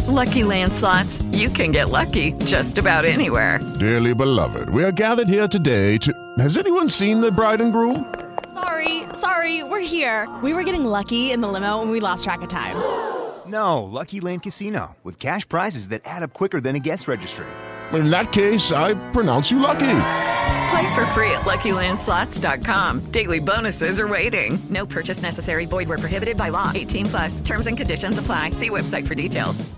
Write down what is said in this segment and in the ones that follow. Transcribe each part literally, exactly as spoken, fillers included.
Lucky Land Slots, you can get lucky just about anywhere. Dearly beloved, we are gathered here today to... Has anyone seen the bride and groom? Sorry, sorry, we're here. We were getting lucky in the limo and we lost track of time. No, Lucky Land Casino, with cash prizes that add up quicker than a guest registry. In that case, I pronounce you lucky. Play for free at Lucky Land Slots dot com. Daily bonuses are waiting. No purchase necessary. Void where prohibited by law. eighteen plus. Terms and conditions apply. See website for details.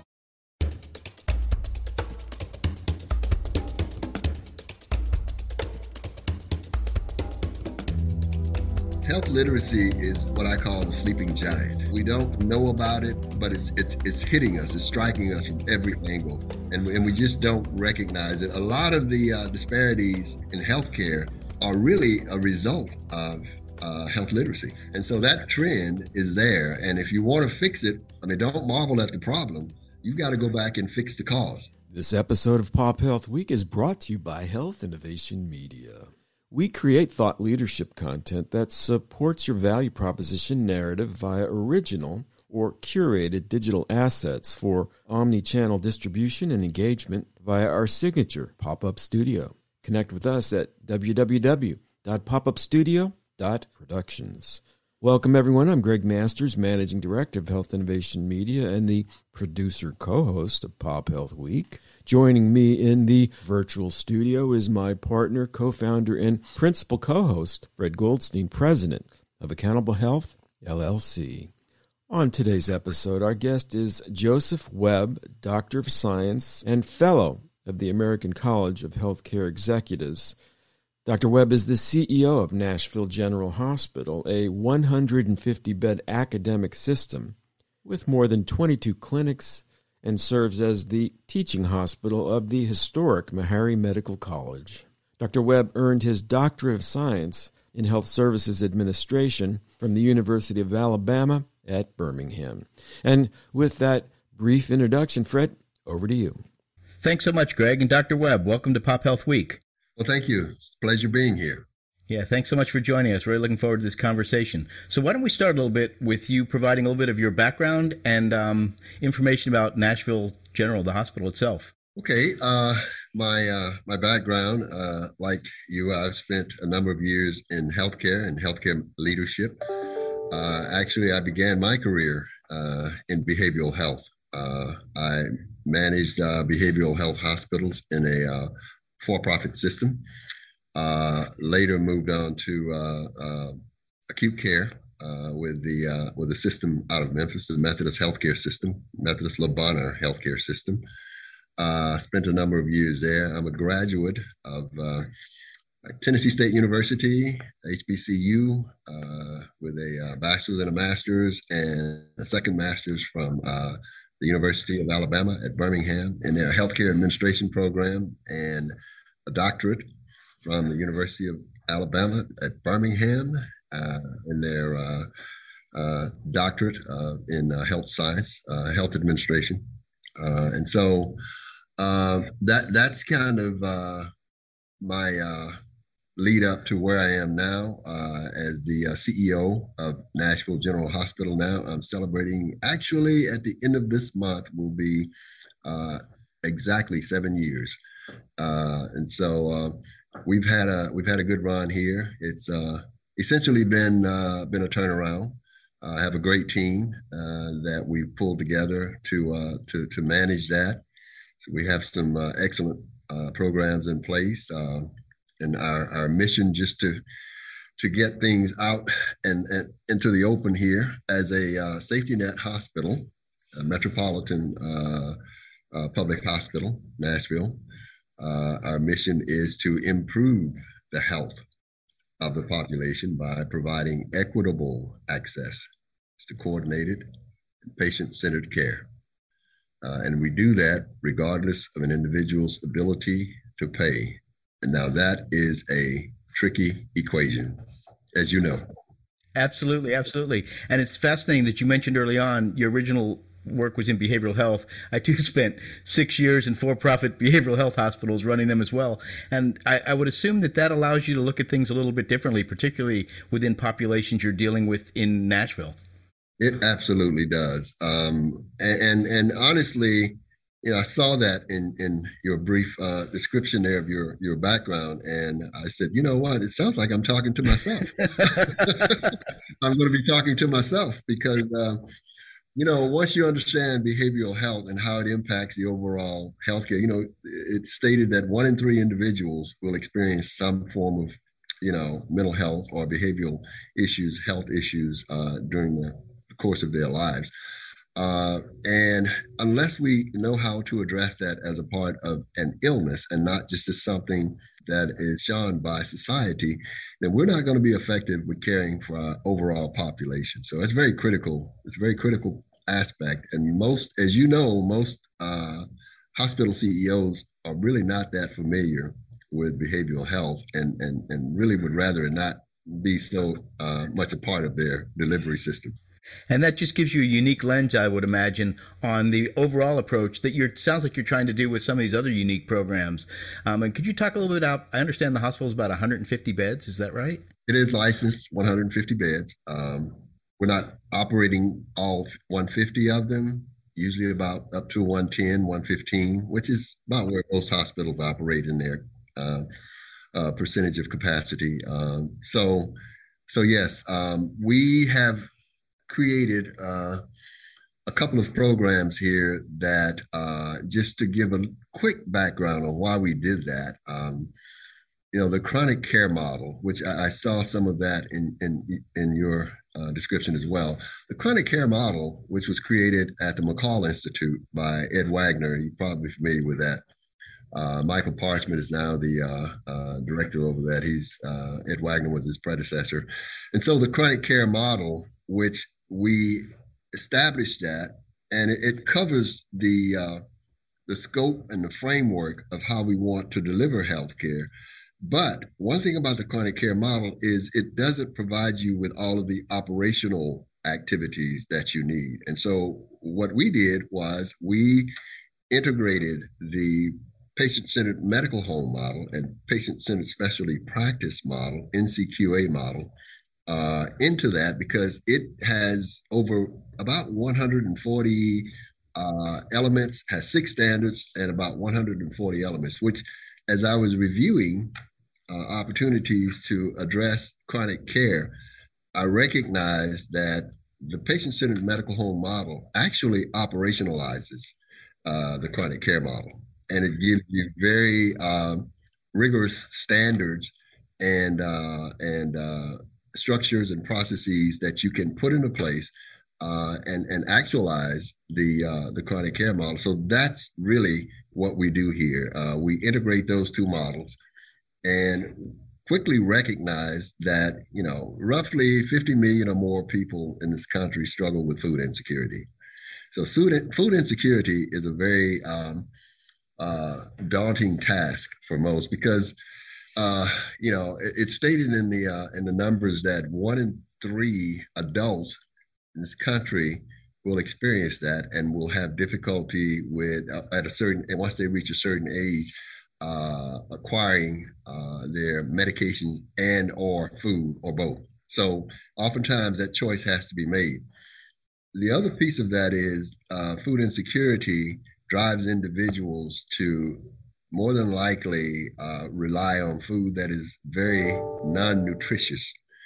Health literacy is what I call the sleeping giant. We don't know about it, but it's it's it's hitting us. It's striking us from every angle, and and we just don't recognize it. A lot of the uh, disparities in healthcare are really a result of uh, health literacy, and so that trend is there. And if you want to fix it, I mean, don't marvel at the problem. You've got to go back and fix the cause. This episode of Pop Health Week is brought to you by Health Innovation Media. We create thought leadership content that supports your value proposition narrative via original or curated digital assets for omni-channel distribution and engagement via our signature Pop-Up Studio. Connect with us at w w w dot pop up studio dot productions. Welcome, everyone. I'm Greg Masters, Managing Director of Health Innovation Media and the producer co-host of Pop Health Week. Joining me in the virtual studio is my partner, co-founder, and principal co-host, Fred Goldstein, president of Accountable Health, L L C. On today's episode, our guest is Joseph Webb, Doctor of Science and Fellow of the American College of Healthcare Executives. Doctor Webb is the C E O of Nashville General Hospital, a one hundred fifty bed academic system with more than twenty-two clinics, and serves as the teaching hospital of the historic Meharry Medical College. Doctor Webb earned his Doctorate of Science in Health Services Administration from the University of Alabama at Birmingham. And with that brief introduction, Fred, over to you. Thanks so much, Greg. And Doctor Webb, welcome to Pop Health Week. Well, thank you. It's a pleasure being here. Yeah, thanks so much for joining us. Really looking forward to this conversation. So why don't we start a little bit with you providing a little bit of your background and um, information about Nashville General, the hospital itself. Okay. Uh, my uh, my background, uh, like you, I've spent a number of years in healthcare and healthcare leadership. Uh, actually, I began my career uh, in behavioral health. Uh, I managed uh, behavioral health hospitals in a uh, for-profit system. Uh, later moved on to uh, uh, acute care uh, with the uh, with the system out of Memphis, the Methodist Healthcare System, Methodist Le Bonheur Healthcare System. Uh, spent a number of years there. I'm a graduate of uh, Tennessee State University, H B C U, uh, with a uh, bachelor's and a master's, and a second master's from uh, the University of Alabama at Birmingham in their healthcare administration program, and a doctorate from the University of Alabama at Birmingham uh, in their uh, uh, doctorate uh, in uh, health science, uh, health administration. Uh, and so uh, that that's kind of uh, my uh, lead up to where I am now uh, as the uh, C E O of Nashville General Hospital. Now I'm celebrating, actually at the end of this month will be uh, exactly seven years. Uh, and so uh, we've had a we've had a good run here. It's uh, essentially been uh, been a turnaround. Uh, I have a great team uh, that we've pulled together to uh, to to manage that. So we have some uh, excellent uh, programs in place, uh, and our our mission just to to get things out and, and into the open here as a uh, safety net hospital, a metropolitan uh, uh, public hospital, Nashville. Uh, our mission is to improve the health of the population by providing equitable access to coordinated and patient-centered care. Uh, and we do that regardless of an individual's ability to pay. And now that is a tricky equation, as you know. Absolutely, absolutely. And it's fascinating that you mentioned early on your original work was in behavioral health. I too spent six years in for-profit behavioral health hospitals running them as well. And I, I would assume that that allows you to look at things a little bit differently, particularly within populations you're dealing with in Nashville. It absolutely does. Um, and, and honestly, you know, I saw that in in your brief uh, description there of your your background, and I said, you know what? It sounds like I'm talking to myself. I'm going to be talking to myself because, uh, you know, once you understand behavioral health and how it impacts the overall healthcare, you know, it's stated that one in three individuals will experience some form of, you know, mental health or behavioral issues, health issues uh, during the course of their lives. Uh, and unless we know how to address that as a part of an illness and not just as something that is shunned by society, then we're not going to be effective with caring for our overall population. So it's very critical. It's a very critical aspect. And most, as you know, most uh, hospital C E Os are really not that familiar with behavioral health and, and, and really would rather not be so uh, much a part of their delivery system. And that just gives you a unique lens, I would imagine, on the overall approach that you're sounds like you're trying to do with some of these other unique programs. Um, and could you talk a little bit about, I understand the hospital is about one hundred fifty beds. Is that right? It is licensed one hundred fifty beds. Um, we're not operating all one hundred fifty of them, usually about up to one ten, one fifteen, which is about where most hospitals operate in their uh, uh, percentage of capacity. Um, so, so yes, um, we have created uh, a couple of programs here that uh, just to give a quick background on why we did that. Um, you know, the chronic care model, which I, I saw some of that in in, in your uh, description as well. The chronic care model, which was created at the McCall Institute by Ed Wagner, you're probably familiar with that. Uh, Michael Parchment is now the uh, uh, director over that. He's uh, Ed Wagner was his predecessor. And so the chronic care model, which we established that, and it, it covers the uh, the scope and the framework of how we want to deliver healthcare. But one thing about the chronic care model is it doesn't provide you with all of the operational activities that you need. And so what we did was we integrated the patient-centered medical home model and patient-centered specialty practice model, N C Q A model, uh, into that because it has over about one hundred forty uh, elements, has six standards and about one hundred forty elements, which as I was reviewing uh, opportunities to address chronic care, I recognized that the patient-centered medical home model actually operationalizes uh, the chronic care model. And it gives you very um, rigorous standards and uh, and uh, structures and processes that you can put into place uh, and and actualize the uh, the chronic care model. So that's really what we do here. Uh, we integrate those two models and quickly recognize that you know roughly fifty million or more people in this country struggle with food insecurity. So food food insecurity is a very um, Uh, daunting task for most because, uh, you know, it, it's stated in the uh, in the numbers that one in three adults in this country will experience that and will have difficulty with uh, at a certain and once they reach a certain age, uh, acquiring uh, their medication and or food or both. So oftentimes that choice has to be made. The other piece of that is uh, food insecurity drives individuals to more than likely uh, rely on food that is very non-nutritious.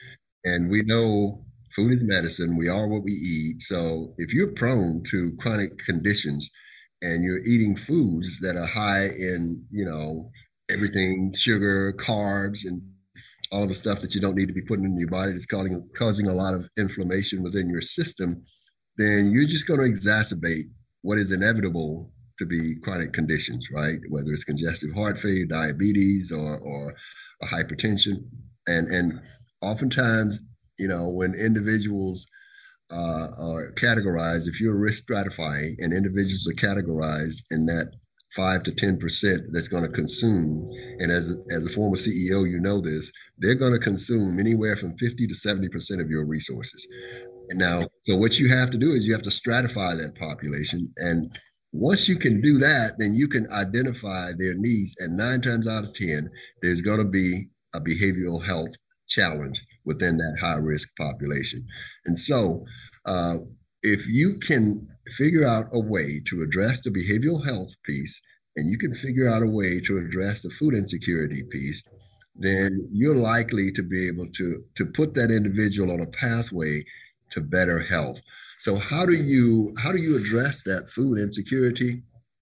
And we know food is medicine. We are what we eat. So if you're prone to chronic conditions and you're eating foods that are high in, you know, everything, sugar, carbs, and all of the stuff that you don't need to be putting in your body that's causing, causing a lot of inflammation within your system, then you're just going to exacerbate what is inevitable to be chronic conditions, right? Whether it's congestive heart failure, diabetes, or or a hypertension, and and oftentimes, you know, when individuals uh, are categorized, if you're risk stratifying, and individuals are categorized in that five to ten percent that's going to consume, and as as a former C E O, you know this, they're going to consume anywhere from fifty to seventy percent of your resources. And now, so what you have to do is you have to stratify that population. And once you can do that, then you can identify their needs. And nine times out of ten, there's going to be a behavioral health challenge within that high risk population. And so uh, if you can figure out a way to address the behavioral health piece, and you can figure out a way to address the food insecurity piece, then you're likely to be able to, to put that individual on a pathway to better health. So how do you how do you address that food insecurity?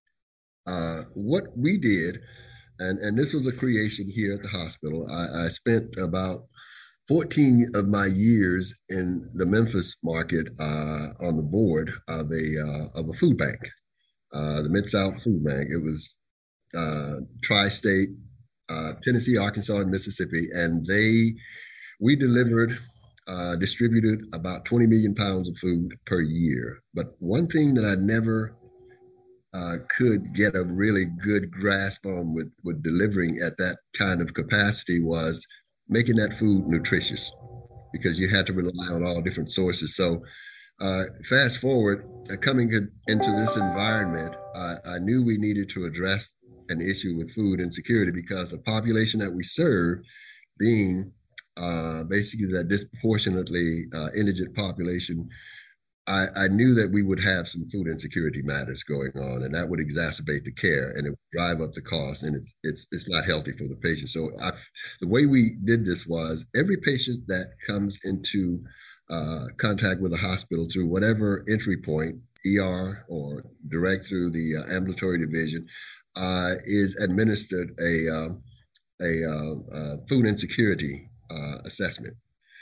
Uh, what we did, and, and this was a creation here at the hospital, I, I spent about fourteen of my years in the Memphis market uh, on the board of a, uh, of a food bank, uh, the Mid-South Food Bank. It was uh, tri-state, uh, Tennessee, Arkansas, and Mississippi, and they we delivered, uh, distributed about twenty million pounds of food per year. But one thing that I never uh, could get a really good grasp on with, with delivering at that kind of capacity was making that food nutritious, because you had to rely on all different sources. So uh, fast forward, uh, coming into this environment, uh, I knew we needed to address an issue with food insecurity, because the population that we serve, being uh, basically that disproportionately uh, indigent population, I, I knew that we would have some food insecurity matters going on, and that would exacerbate the care, and it would drive up the cost, and it's it's it's not healthy for the patient. So I, the way we did this was every patient that comes into uh, contact with a hospital through whatever entry point, E R or direct through the uh, ambulatory division, uh, is administered a uh, a uh, uh, food insecurity uh, assessment.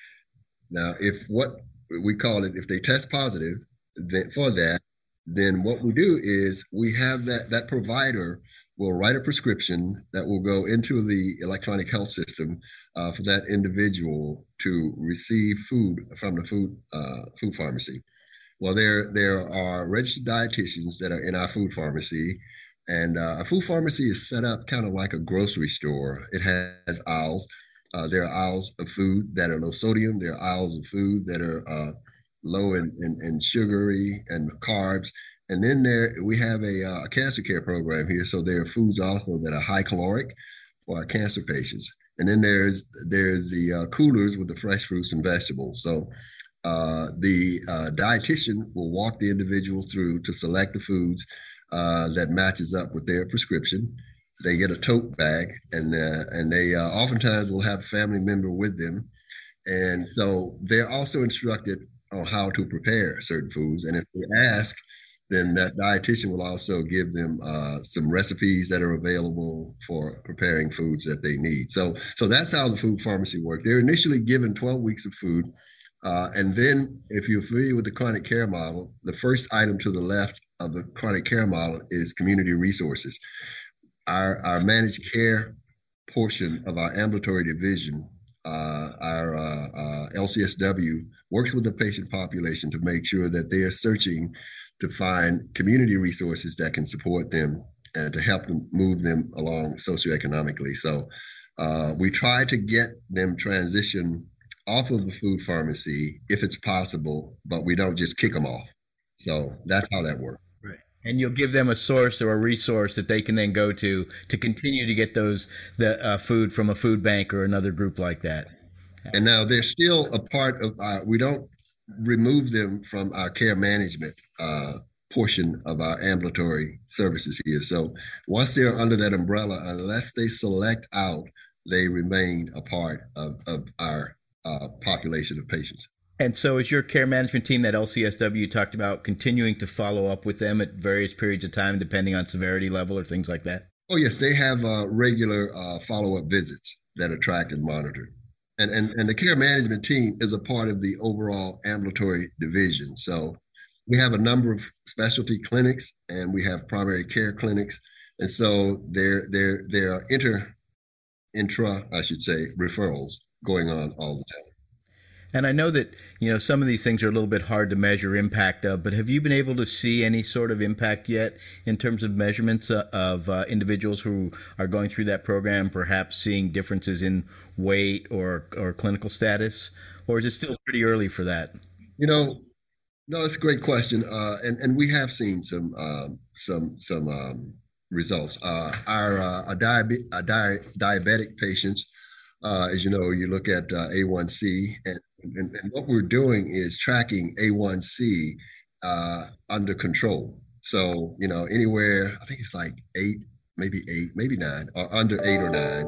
Now, if what we call it, if they test positive then for that, then what we do is we have that, that provider will write a prescription that will go into the electronic health system uh, for that individual to receive food from the food uh, food pharmacy. Well, there, there are registered dietitians that are in our food pharmacy, and uh, a food pharmacy is set up kind of like a grocery store. It has aisles. Uh, there are aisles of food that are low sodium. There are aisles of food that are uh, low in, in, in sugary and carbs. And then there we have a, uh, a cancer care program here. So there are foods also that are high caloric for our cancer patients. And then there's there's the uh, coolers with the fresh fruits and vegetables. So uh, the uh, dietitian will walk the individual through to select the foods uh, that matches up with their prescription. They get a tote bag, and uh, and they uh, oftentimes will have a family member with them. And so they're also instructed on how to prepare certain foods. And if they ask, then that dietitian will also give them uh, some recipes that are available for preparing foods that they need. So, so that's how the food pharmacy works. They're initially given twelve weeks of food. Uh, and then if you're familiar with the chronic care model, the first item to the left of the chronic care model is community resources. Our, our managed care portion of our ambulatory division, uh, our uh, uh, L C S W, works with the patient population to make sure that they are searching to find community resources that can support them and to help them move them along socioeconomically. So uh, we try to get them transition off of the food pharmacy if it's possible, but we don't just kick them off. So that's how that works. And you'll give them a source or a resource that they can then go to to continue to get those the uh, food from a food bank or another group like that. And now they're still a part of our, we don't remove them from our care management uh, portion of our ambulatory services here. So once they're under that umbrella, unless they select out, they remain a part of, of our uh, population of patients. And so is your care management team, that L C S W you talked about, continuing to follow up with them at various periods of time, depending on severity level or things like that? Oh, yes. They have uh, regular uh, follow-up visits that are tracked and monitored. And, and, and the care management team is a part of the overall ambulatory division. So we have a number of specialty clinics, and we have primary care clinics. And so there, there, there are inter, intra, I should say, referrals going on all the time. And I know that, you know, some of these things are a little bit hard to measure impact of, but have you been able to see any sort of impact yet in terms of measurements uh, of uh, individuals who are going through that program, perhaps seeing differences in weight or, or clinical status? Or is it still pretty early for that? You know, no, it's a great question. Uh, and, and we have seen some, um, some, some um, results. Uh, our, uh, our, diabe- our di- diabetic patients, Uh, as you know, you look at uh, A one C, and, and, and what we're doing is tracking A one C uh, under control. So, you know, anywhere, I think it's like eight, maybe eight, maybe nine, or under eight or nine,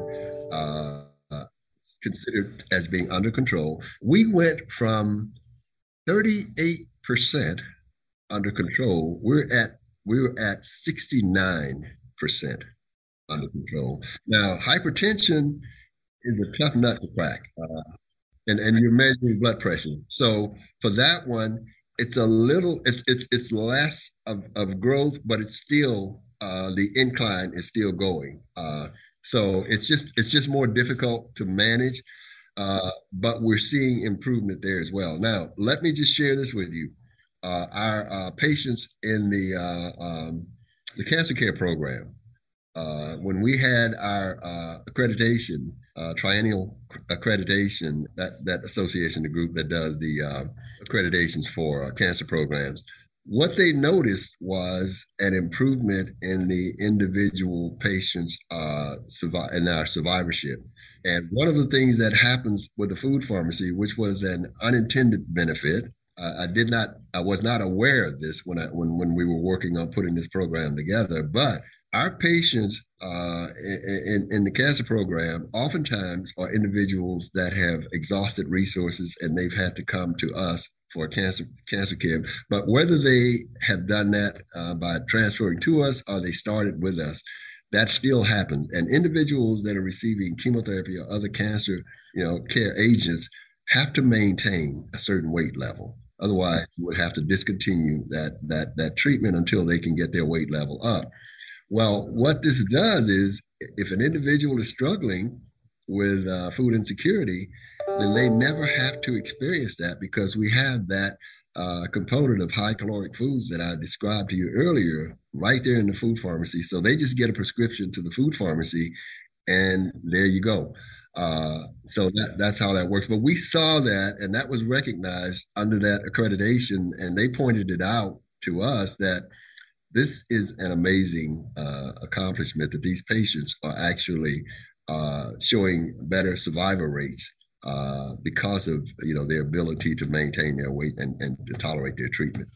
uh, uh, considered as being under control. We went from thirty-eight percent under control. We're at we're at sixty-nine percent under control. Now, hypertension is a tough nut to crack, uh, and and you're measuring blood pressure. So for that one, it's a little, it's it's it's less of, of growth, but it's still uh, the incline is still going. Uh, so it's just it's just more difficult to manage, uh, but we're seeing improvement there as well. Now, let me just share this with you. Uh, our uh, patients in the uh, um, the cancer care program, uh, when we had our uh, accreditation, uh, triennial accreditation, that that association, the group that does the uh, accreditations for uh, cancer programs, what they noticed was an improvement in the individual patients' uh, survive in our survivorship. And one of the things that happens with the food pharmacy, which was an unintended benefit, uh, I did not, I was not aware of this when I when when we were working on putting this program together. But our patients uh, in, in the cancer program oftentimes are individuals that have exhausted resources and they've had to come to us for cancer cancer care. But whether they have done that uh, by transferring to us or they started with us, that still happens. And individuals that are receiving chemotherapy or other cancer, you know, care agents have to maintain a certain weight level. Otherwise, you would have to discontinue that that that treatment until they can get their weight level up. Well, what this does is, if an individual is struggling with uh, food insecurity, then they never have to experience that because we have that uh, component of high caloric foods that I described to you earlier right there in the food pharmacy. So they just get a prescription to the food pharmacy and there you go. Uh, so that, that's how that works. But we saw that, and that was recognized under that accreditation, and they pointed it out to us that this is an amazing uh, accomplishment, that these patients are actually uh, showing better survival rates uh, because of, you know, their ability to maintain their weight and, and to tolerate their treatment.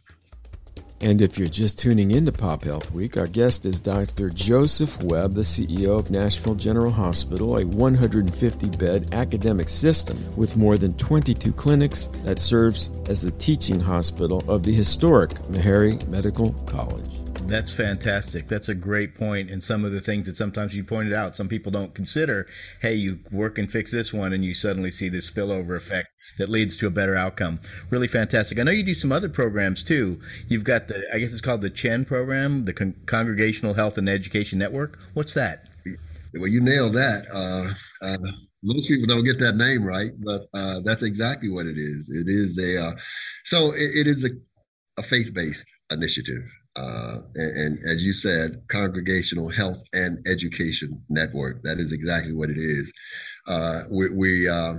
And if you're just tuning in to Pop Health Week, our guest is Doctor Joseph Webb, the C E O of Nashville General Hospital, a one hundred fifty bed academic system with more than twenty-two clinics that serves as the teaching hospital of the historic Meharry Medical College. That's fantastic. That's a great point. And some of the things that sometimes you pointed out, some people don't consider, hey, you work and fix this one and you suddenly see this spillover effect that leads to a better outcome. Really fantastic. I know you do some other programs too. You've got the, I guess it's called the C H E N program, the Con- Congregational Health and Education Network. What's that? Well, you nailed that. Uh, uh, most people don't get that name right, but uh, that's exactly what it is. It is a, uh, so it, it is a, a faith-based initiative. Uh, and, and as you said, Congregational Health and Education Network. That is exactly what it is. Uh, we we, uh,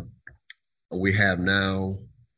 we have now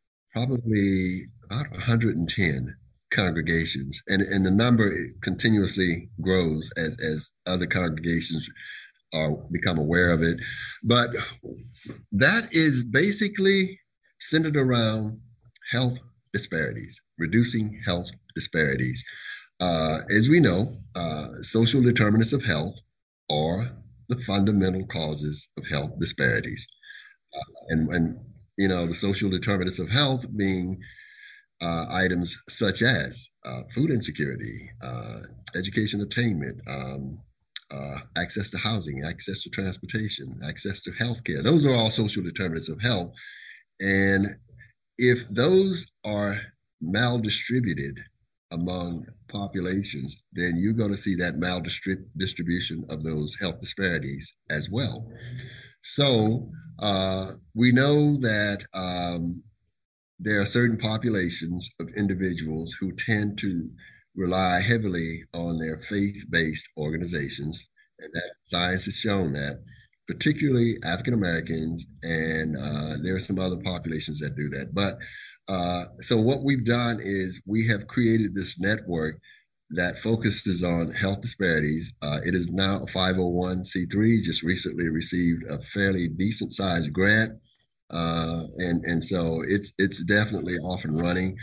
probably about one hundred ten congregations, and, and the number continuously grows as, as other congregations are become aware of it. But that is basically centered around health disparities, reducing health disparities. Uh, as we know, uh, social determinants of health are the fundamental causes of health disparities. Uh, and, and, you know, the social determinants of health being uh, items such as uh, food insecurity, uh, education attainment, um, uh, access to housing, access to transportation, access to healthcare. Those are all social determinants of health. And if those are maldistributed among populations, then you're going to see that maldistribution of those health disparities as well. So uh, we know that um, there are certain populations of individuals who tend to rely heavily on their faith-based organizations, and that science has shown that, particularly African Americans, and uh, there are some other populations that do that. But Uh, so what we've done is we have created this network that focuses on health disparities. Uh, it is now a five oh one c three, just recently received a fairly decent sized grant. Uh, and, and so it's, it's definitely off and running.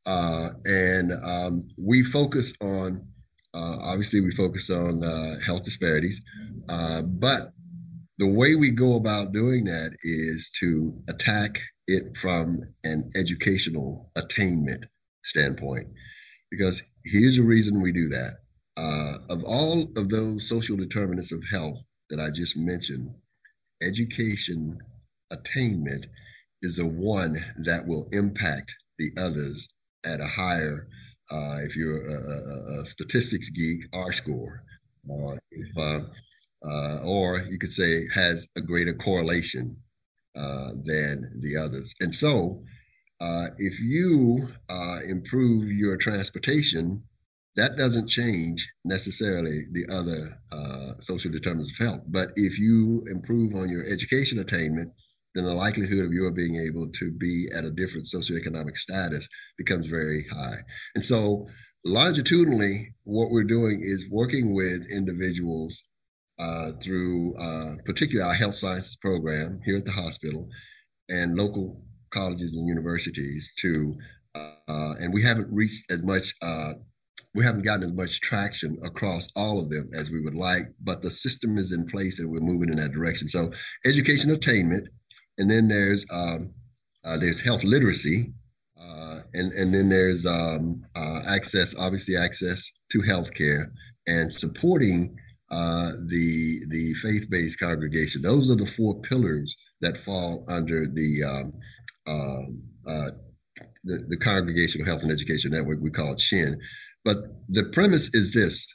Uh, and um, we focus on, uh, obviously, we focus on uh, health disparities, uh, but the way we go about doing that is to attack it from an educational attainment standpoint. Because here's the reason we do that. Uh, of all of those social determinants of health that I just mentioned, education attainment is the one that will impact the others at a higher, uh, if you're a, a, a statistics geek, R score, or if, uh, uh, or you could say has a greater correlation uh, than the others. And so uh, if you uh, improve your transportation, that doesn't change necessarily the other uh, social determinants of health. But if you improve on your education attainment, then the likelihood of your being able to be at a different socioeconomic status becomes very high. And so longitudinally, what we're doing is working with individuals uh, through uh, particularly our health sciences program here at the hospital and local colleges and universities to, uh, and we haven't reached as much uh, we haven't gotten as much traction across all of them as we would like, but the system is in place and we're moving in that direction. So education attainment, and then there's um, uh, there's health literacy, uh, and, and then there's um, uh, access, obviously access to healthcare and supporting uh, the, the faith-based congregation. Those are the four pillars that fall under the, um, um, uh, the, the Congregational Health and Education Network, we call it C H E N. But the premise is this: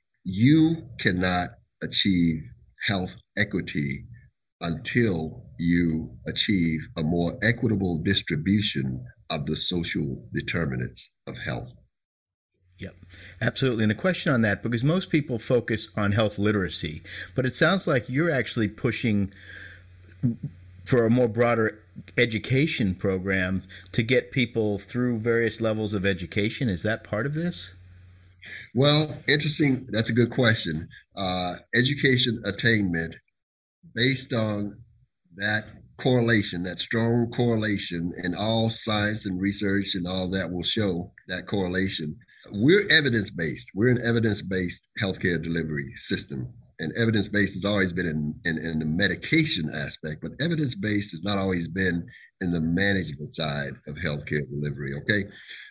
you cannot achieve health equity until you achieve a more equitable distribution of the social determinants of health. Yep, absolutely. And a question on that, because most people focus on health literacy, but it sounds like you're actually pushing for a more broader education program to get people through various levels of education. Is that part of this? Well, interesting. That's a good question. Uh, education attainment, based on that correlation, that strong correlation, and all science and research and all that will show that correlation. We're evidence-based. We're an evidence-based healthcare delivery system. And evidence-based has always been in, in, in the medication aspect, but evidence-based has not always been in the management side of healthcare delivery, okay?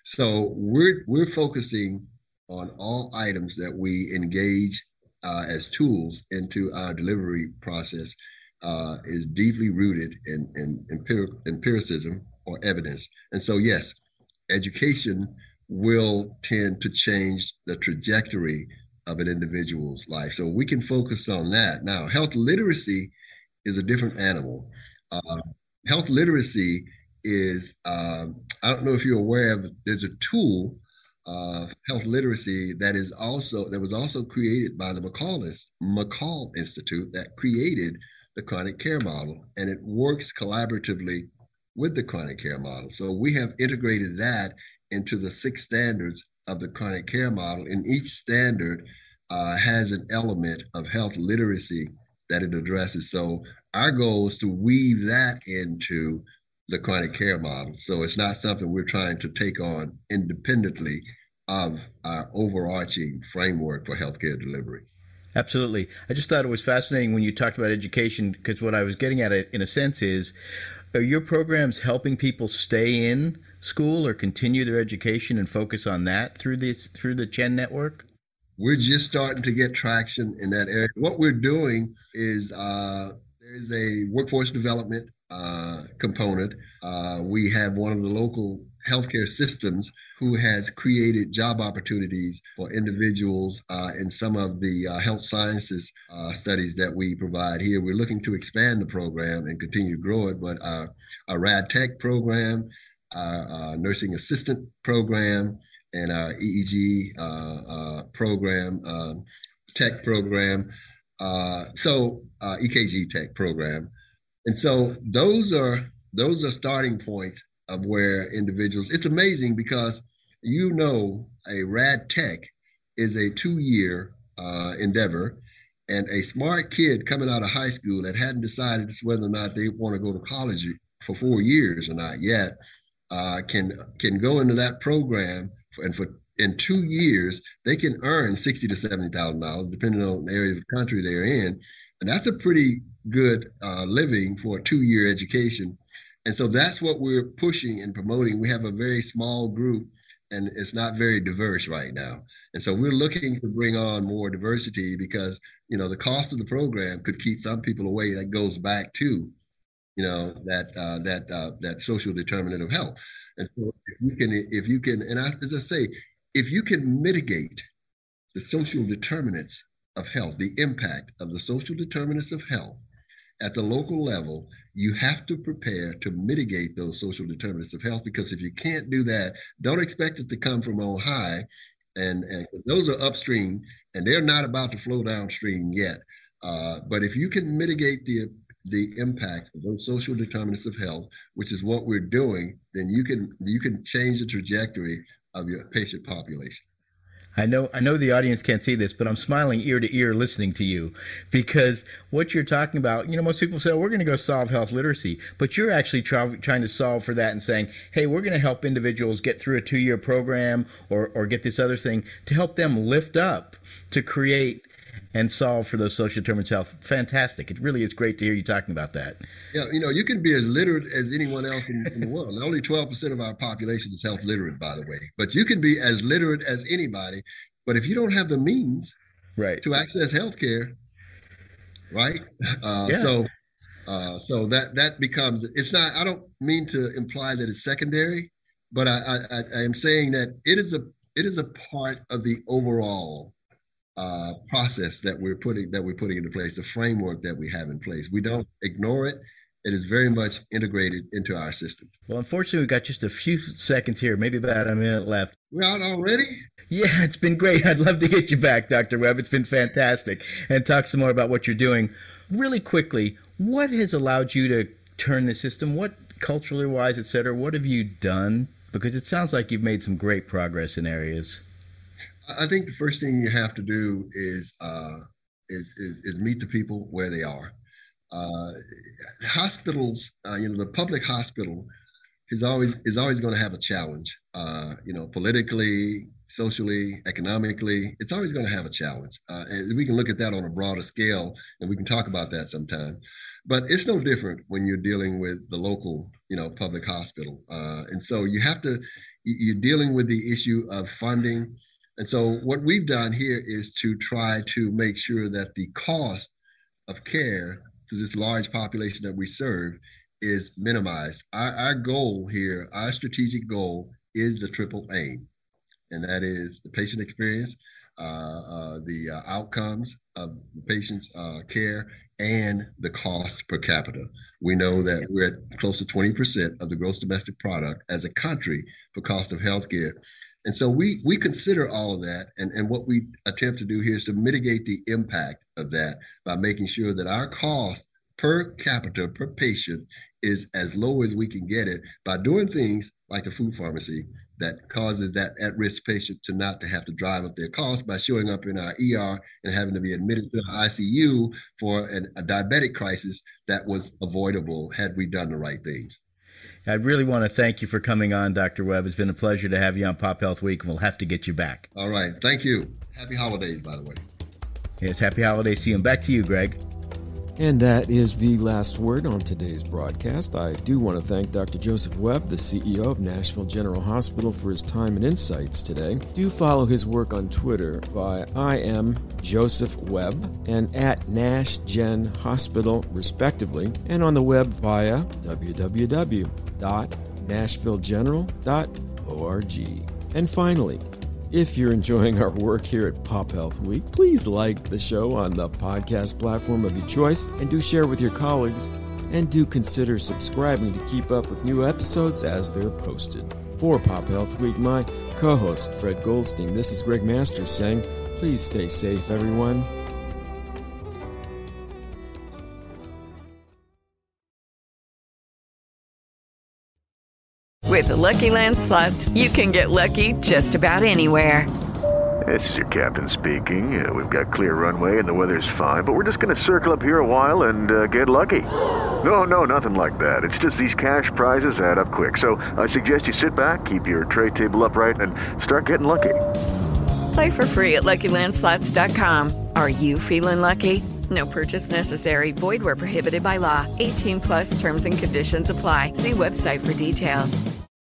So we're, we're focusing on all items that we engage uh, as tools into our delivery process uh, is deeply rooted in, in empiric, empiricism or evidence. And so, yes, education will tend to change the trajectory of an individual's life. So we can focus on that. Now, health literacy is a different animal. Uh, health literacy is, uh, I don't know if you're aware of, there's a tool Uh, health literacy that is also that was also created by the McCall, McCall Institute that created the chronic care model, and it works collaboratively with the chronic care model. So we have integrated that into the six standards of the chronic care model, and each standard uh, has an element of health literacy that it addresses. So our goal is to weave that into the chronic care model. So it's not something we're trying to take on independently of our overarching framework for healthcare delivery. Absolutely. I just thought it was fascinating when you talked about education, because what I was getting at in a sense is, are your programs helping people stay in school or continue their education and focus on that through this through the C H E N network? We're just starting to get traction in that area. What we're doing is uh, there's a workforce development uh, component. Uh, we have one of the local healthcare systems who has created job opportunities for individuals uh, in some of the uh, health sciences uh, studies that we provide here. We're looking to expand the program and continue to grow it, but our, our RAD Tech program, our, our nursing assistant program, and our E E G uh, uh, program, um, tech program, uh, so uh, E K G tech program. And so those are those are starting points of where individuals, it's amazing because you know a RAD Tech is a two-year uh, endeavor, and a smart kid coming out of high school that hadn't decided whether or not they want to go to college for four years or not yet uh, can can go into that program, and for in two years they can earn sixty to seventy thousand dollars, depending on the area of the country they're in, and that's a pretty good uh, living for a two-year education. And so that's what we're pushing and promoting. We have a very small group, and it's not very diverse right now. And so we're looking to bring on more diversity because, you know, the cost of the program could keep some people away. That goes back to, you know, that uh, that uh, that social determinant of health. And so if you can, if you can, and I, as I say, if you can mitigate the social determinants of health, the impact of the social determinants of health at the local level, you have to prepare to mitigate those social determinants of health, because if you can't do that, don't expect it to come from on high. And, and those are upstream, and they're not about to flow downstream yet. Uh, but if you can mitigate the the impact of those social determinants of health, which is what we're doing, then you can you can change the trajectory of your patient population. I know I know the audience can't see this, but I'm smiling ear to ear listening to you, because what you're talking about, you know, most people say, oh, we're going to go solve health literacy, but you're actually try, trying to solve for that and saying, hey, we're going to help individuals get through a two-year program or, or get this other thing to help them lift up to create and solve for those social determinants of health. Fantastic. It really is great to hear you talking about that. Yeah, you know, you can be as literate as anyone else in, in the world. And only twelve percent of our population is health literate, by the way. But you can be as literate as anybody. But if you don't have the means right. to access healthcare, right? Uh, yeah. So uh, so that that becomes, it's not, I don't mean to imply that it's secondary, but I, I, I am saying that it is a it is a part of the overall Uh, process that we're putting that we're putting into place, the framework that we have in place. We don't ignore it. It is very much integrated into our system. Well, unfortunately, we've got just a few seconds here, maybe about a minute left. We're out already? Yeah, it's been great. I'd love to get you back, Doctor Webb. It's been fantastic. And talk some more about what you're doing. Really quickly, what has allowed you to turn the system? What, culturally wise, et cetera, what have you done? Because it sounds like you've made some great progress in areas. I think the first thing you have to do is uh, is, is is meet the people where they are. Uh, hospitals, uh, you know, the public hospital is always is always going to have a challenge. Uh, you know, politically, socially, economically, it's always going to have a challenge. Uh, and we can look at that on a broader scale, and we can talk about that sometime. But it's no different when you're dealing with the local, you know, public hospital. Uh, and so you have to, you're dealing with the issue of funding. And so what we've done here is to try to make sure that the cost of care to this large population that we serve is minimized. Our, our goal here, our strategic goal is the triple aim, and that is the patient experience, uh, uh, the uh, outcomes of the patient's uh, care, and the cost per capita. We know that we're at close to twenty percent of the gross domestic product as a country for cost of healthcare. And so we we consider all of that, and, and what we attempt to do here is to mitigate the impact of that by making sure that our cost per capita, per patient, is as low as we can get it by doing things like the food pharmacy that causes that at-risk patient to not to have to drive up their costs by showing up in our E R and having to be admitted to the I C U for an, a diabetic crisis that was avoidable had we done the right things. I really want to thank you for coming on, Doctor Webb. It's been a pleasure to have you on Pop Health Week, and we'll have to get you back. All right. Thank you. Happy holidays, by the way. Yes, happy holidays to you. And back to you, Greg. And that is the last word on today's broadcast. I do want to thank Doctor Joseph Webb, the C E O of Nashville General Hospital, for his time and insights today. Do follow his work on Twitter by I am Joseph Webb and at Nash Gen Hospital, respectively, and on the web via w w w dot nashville general dot org. And finally, if you're enjoying our work here at Pop Health Week, please like the show on the podcast platform of your choice and do share with your colleagues, and do consider subscribing to keep up with new episodes as they're posted. For Pop Health Week, my co-host Fred Goldstein, this is Greg Masters saying, please stay safe, everyone. With the Lucky Land Slots, you can get lucky just about anywhere. This is your captain speaking. Uh, we've got clear runway and the weather's fine, but we're just going to circle up here a while and uh, get lucky. No, no, nothing like that. It's just these cash prizes add up quick. So I suggest you sit back, keep your tray table upright, and start getting lucky. Play for free at Lucky Land Slots dot com. Are you feeling lucky? No purchase necessary. Void where prohibited by law. eighteen plus terms and conditions apply. See website for details.